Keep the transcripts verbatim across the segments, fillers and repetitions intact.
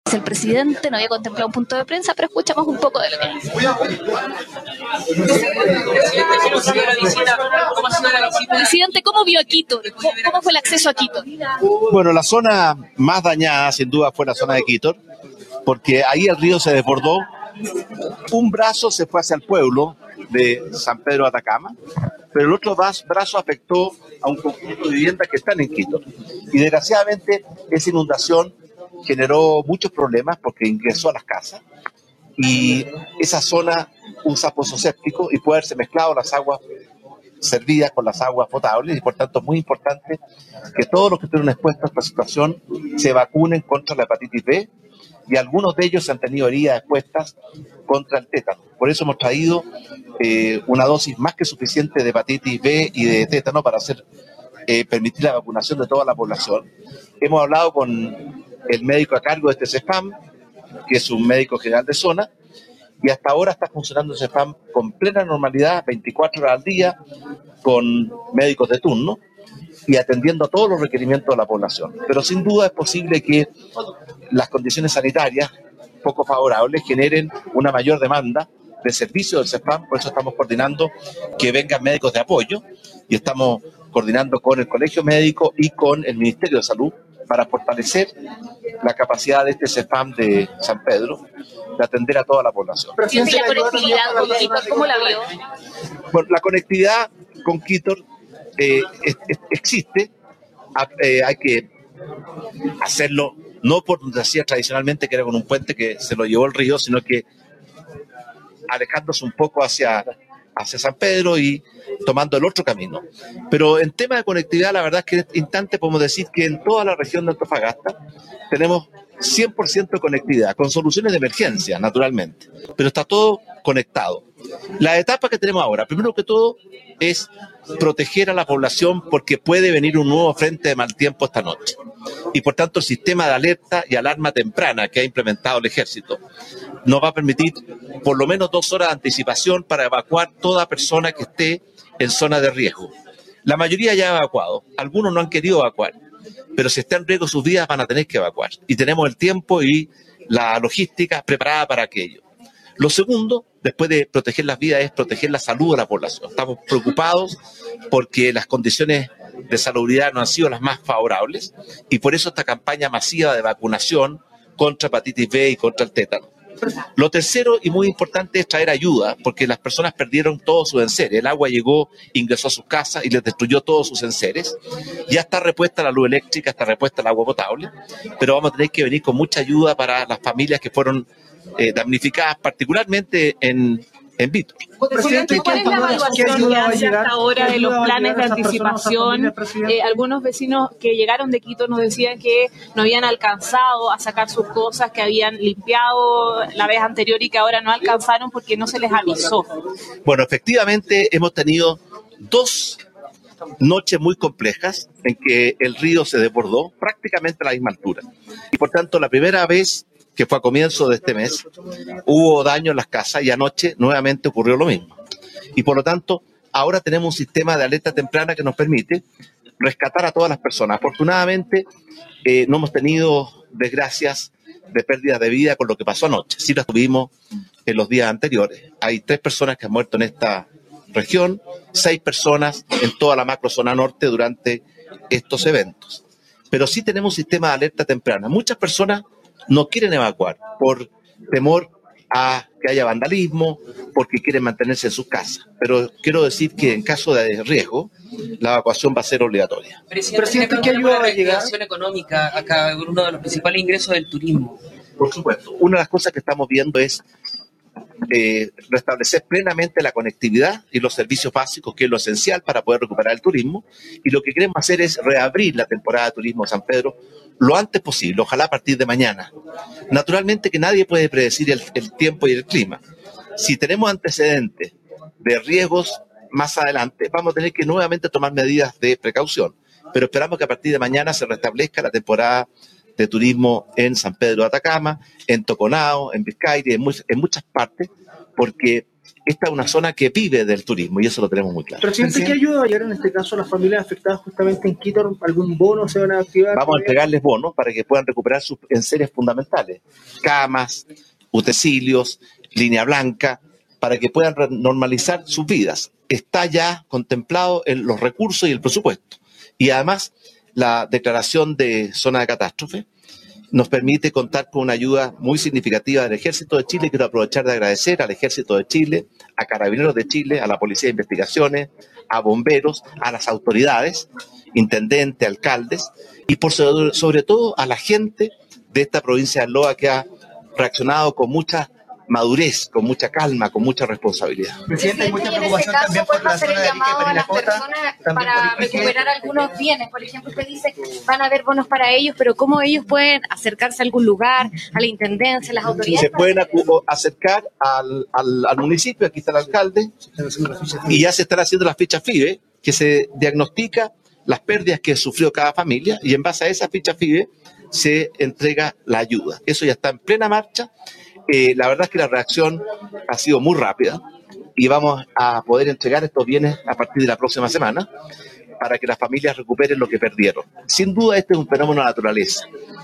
dice el presidente, no había contemplado un punto de prensa, pero escuchamos un poco de lo que dice. Presidente, ¿cómo vio a Quito? ¿Cómo fue el acceso a Quito? Bueno, la zona más dañada sin duda fue la zona de Quito, porque ahí el río se desbordó, un brazo se fue hacia el pueblo de San Pedro de Atacama, pero el otro brazo afectó a un conjunto de viviendas que están en Quito. Y desgraciadamente esa inundación generó muchos problemas porque ingresó a las casas y esa zona usa pozo séptico y puede haberse mezclado las aguas servidas con las aguas potables y por tanto es muy importante que todos los que estén expuestos a esta situación se vacunen contra la hepatitis B y algunos de ellos han tenido heridas expuestas contra el tétano. Por eso hemos traído eh, una dosis más que suficiente de hepatitis B y de tétano para hacer eh, permitir la vacunación de toda la población. Hemos hablado con el médico a cargo de este CEFAM, que es un médico general de zona, y hasta ahora está funcionando el CEFAM con plena normalidad, veinticuatro horas al día, con médicos de turno y atendiendo a todos los requerimientos de la población. Pero sin duda es posible que las condiciones sanitarias poco favorables generen una mayor demanda de servicios del CEFAM, por eso estamos coordinando que vengan médicos de apoyo y estamos coordinando con el Colegio Médico y con el Ministerio de Salud para fortalecer la capacidad de este CEFAM de San Pedro de atender a toda la población. ¿Y la conectividad con Quito, cómo la vio? Bueno, la conectividad con Quito eh, es, es, existe, eh, hay que hacerlo no por donde se hacía tradicionalmente, que era con un puente que se lo llevó el río, sino que alejándose un poco hacia, hacia San Pedro y tomando el otro camino. Pero en tema de conectividad, la verdad es que en este instante podemos decir que en toda la región de Antofagasta tenemos cien por ciento de conectividad, con soluciones de emergencia, naturalmente, pero está todo conectado. La etapa que tenemos ahora, primero que todo, es proteger a la población porque puede venir un nuevo frente de mal tiempo esta noche. Y por tanto el sistema de alerta y alarma temprana que ha implementado el Ejército nos va a permitir por lo menos dos horas de anticipación para evacuar toda persona que esté en zona de riesgo. La mayoría ya ha evacuado, algunos no han querido evacuar, pero si está en riesgo sus vidas van a tener que evacuar. Y tenemos el tiempo y la logística preparada para aquello. Lo segundo, después de proteger las vidas, es proteger la salud de la población. Estamos preocupados porque las condiciones de salubridad no han sido las más favorables y por eso esta campaña masiva de vacunación contra hepatitis B y contra el tétano. Lo tercero y muy importante es traer ayuda, porque las personas perdieron todos sus enseres. El agua llegó, ingresó a sus casas y les destruyó todos sus enseres. Ya está repuesta la luz eléctrica, está repuesta el agua potable, pero vamos a tener que venir con mucha ayuda para las familias que fueron eh, damnificadas, particularmente en, en Vito. Presidente, ¿cuál es la evaluación que hace hasta ahora de los planes de anticipación? Eh, algunos vecinos que llegaron de Quito nos decían que no habían alcanzado a sacar sus cosas, que habían limpiado la vez anterior y que ahora no alcanzaron porque no se les avisó. Bueno, efectivamente hemos tenido dos noches muy complejas en que el río se desbordó prácticamente a la misma altura. Y por tanto, la primera vez que fue a comienzo de este mes, hubo daño en las casas y anoche nuevamente ocurrió lo mismo. Y por lo tanto, ahora tenemos un sistema de alerta temprana que nos permite rescatar a todas las personas. Afortunadamente, eh, no hemos tenido desgracias de pérdidas de vida con lo que pasó anoche. Sí las tuvimos en los días anteriores. Hay tres personas que han muerto en esta región, seis personas en toda la macrozona norte durante estos eventos. Pero sí tenemos un sistema de alerta temprana. Muchas personas no quieren evacuar por temor a que haya vandalismo, porque quieren mantenerse en sus casas. Pero quiero decir que en caso de riesgo, la evacuación va a ser obligatoria. Presidente, Presidente ¿qué ayuda a la reactivación económica acá, uno de los principales ingresos del turismo? Por supuesto. Una de las cosas que estamos viendo es eh, restablecer plenamente la conectividad y los servicios básicos, que es lo esencial para poder recuperar el turismo. Y lo que queremos hacer es reabrir la temporada de turismo de San Pedro lo antes posible, ojalá a partir de mañana. Naturalmente que nadie puede predecir el, el tiempo y el clima. Si tenemos antecedentes de riesgos más adelante, vamos a tener que nuevamente tomar medidas de precaución. Pero esperamos que a partir de mañana se restablezca la temporada de turismo en San Pedro de Atacama, en Toconao, en Vizcaya, en, muy, en muchas partes, porque esta es una zona que vive del turismo y eso lo tenemos muy claro. Presidente, ¿qué ayuda va a llegar en este caso a las familias afectadas justamente en Quito? ¿Algún bono se van a activar? Vamos a entregarles bonos para que puedan recuperar sus enseres fundamentales, camas, utensilios, línea blanca, para que puedan normalizar sus vidas. Está ya contemplado en los recursos y el presupuesto. Y además, la declaración de zona de catástrofe nos permite contar con una ayuda muy significativa del Ejército de Chile. Quiero aprovechar de agradecer al Ejército de Chile, a Carabineros de Chile, a la Policía de Investigaciones, a bomberos, a las autoridades, intendentes, alcaldes, y por sobre, sobre todo a la gente de esta provincia de Loa que ha reaccionado con mucha madurez, con mucha calma, con mucha responsabilidad. Presidente, hay mucha preocupación también por la zona de Arica y Parinacota, para recuperar algunos bienes. Por ejemplo, usted dice que van a haber bonos para ellos, pero ¿cómo ellos pueden acercarse a algún lugar, a la intendencia, a las autoridades? Se pueden acercar al, al, al municipio, aquí está el alcalde, y ya se están haciendo las fichas F I B E, que se diagnostica las pérdidas que sufrió cada familia, y en base a esas fichas F I B E se entrega la ayuda. Eso ya está en plena marcha. Eh, la verdad es que la reacción ha sido muy rápida y vamos a poder entregar estos bienes a partir de la próxima semana para que las familias recuperen lo que perdieron. Sin duda este es un fenómeno de la naturaleza.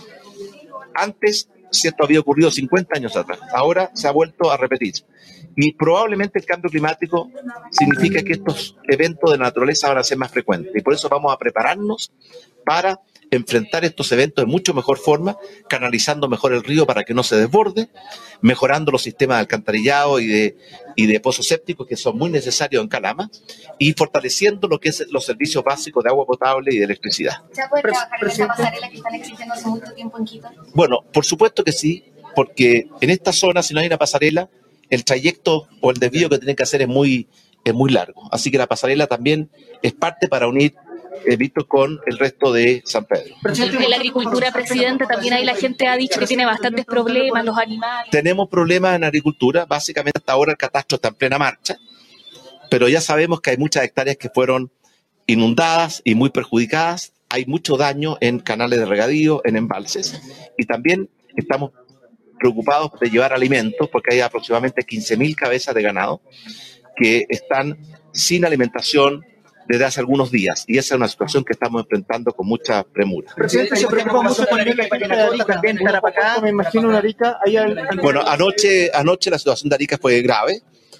Antes, si esto había ocurrido cincuenta años atrás, ahora se ha vuelto a repetir. Y probablemente el cambio climático significa que estos eventos de la naturaleza van a ser más frecuentes. Y por eso vamos a prepararnos para enfrentar estos eventos de mucho mejor forma, canalizando mejor el río para que no se desborde, mejorando los sistemas de alcantarillado y de, y de pozos sépticos que son muy necesarios en Calama, y fortaleciendo lo que es los servicios básicos de agua potable y de electricidad. ¿Se puede trabajar en esa pasarela que están existiendo hace mucho tiempo en Quito? Bueno, por supuesto que sí, porque en esta zona, si no hay una pasarela, el trayecto o el desvío que tienen que hacer es muy, es muy largo. Así que la pasarela también es parte para unir He visto con el resto de San Pedro. En la agricultura, presidente, también ahí la gente ha dicho que tiene bastantes problemas, los animales. Tenemos problemas en agricultura, básicamente hasta ahora el catastro está en plena marcha, pero ya sabemos que hay muchas hectáreas que fueron inundadas y muy perjudicadas, hay mucho daño en canales de regadío, en embalses, y también estamos preocupados de llevar alimentos, porque hay aproximadamente quince mil cabezas de ganado que están sin alimentación desde hace algunos días, y esa es una situación que estamos enfrentando con mucha premura. Presidente, se preocupa mucho por Arica y Parinacota también, Tarapacá, me imagino una Arica. Bueno, anoche, anoche la situación de Arica fue grave,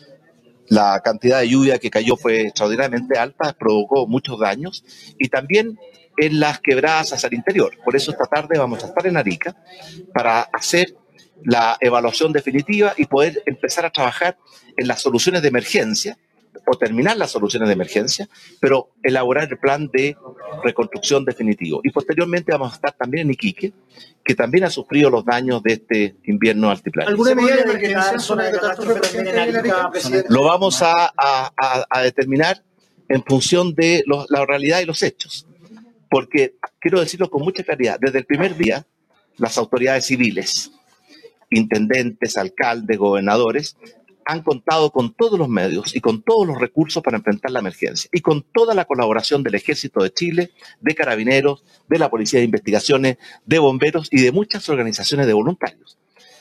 la cantidad de lluvia que cayó fue extraordinariamente alta, provocó muchos daños, y también en las quebradas hacia el interior. Por eso esta tarde vamos a estar en Arica para hacer la evaluación definitiva y poder empezar a trabajar en las soluciones de emergencia, o terminar las soluciones de emergencia, pero elaborar el plan de reconstrucción definitivo. Y posteriormente vamos a estar también en Iquique, que también ha sufrido los daños de este invierno altiplano. ¿Alguna medida de emergencia zona de catástrofe presidente en Arica? Lo vamos a, a, a, a determinar en función de los, la realidad y los hechos. Porque, quiero decirlo con mucha claridad, desde el primer día, las autoridades civiles, intendentes, alcaldes, gobernadores, han contado con todos los medios y con todos los recursos para enfrentar la emergencia, y con toda la colaboración del Ejército de Chile, de Carabineros, de la Policía de Investigaciones, de bomberos y de muchas organizaciones de voluntarios.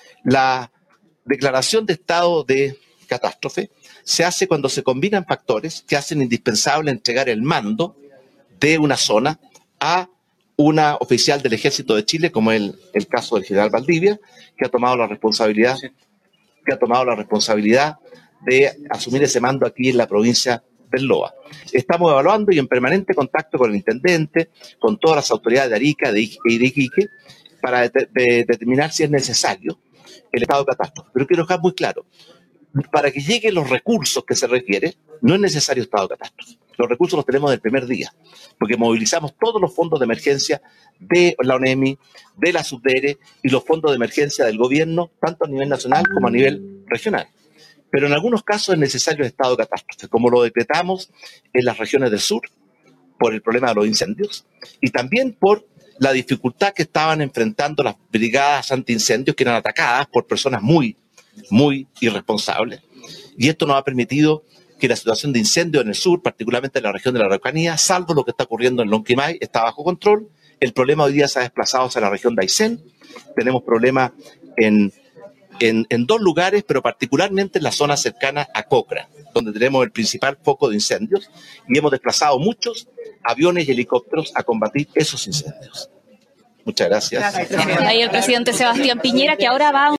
La declaración de estado de catástrofe se hace cuando se combinan factores que hacen indispensable entregar el mando de una zona a una oficial del Ejército de Chile, como el, el caso del general Valdivia, que ha tomado la responsabilidad que ha tomado la responsabilidad de asumir ese mando aquí en la provincia del Loa. Estamos evaluando y en permanente contacto con el intendente, con todas las autoridades de Arica de y de Iquique, para de, de, determinar si es necesario el estado de catástrofe. Pero quiero dejar muy claro, para que lleguen los recursos que se requiere, no es necesario estado de catástrofe. Los recursos los tenemos del primer día, porque movilizamos todos los fondos de emergencia de la ONEMI, de la SUDERE y los fondos de emergencia del gobierno, tanto a nivel nacional como a nivel regional. Pero en algunos casos es necesario el estado de catástrofe, como lo decretamos en las regiones del sur, por el problema de los incendios, y también por la dificultad que estaban enfrentando las brigadas antiincendios, que eran atacadas por personas muy, muy irresponsables. Y esto nos ha permitido que la situación de incendio en el sur, particularmente en la región de la Araucanía, salvo lo que está ocurriendo en Lonquimay, está bajo control. El problema hoy día se ha desplazado hacia la región de Aysén. Tenemos problemas en en, en dos lugares, pero particularmente en la zona cercana a Cocra, donde tenemos el principal foco de incendios, y hemos desplazado muchos aviones y helicópteros a combatir esos incendios. Muchas gracias. Ahí el presidente Sebastián Piñera, que ahora va a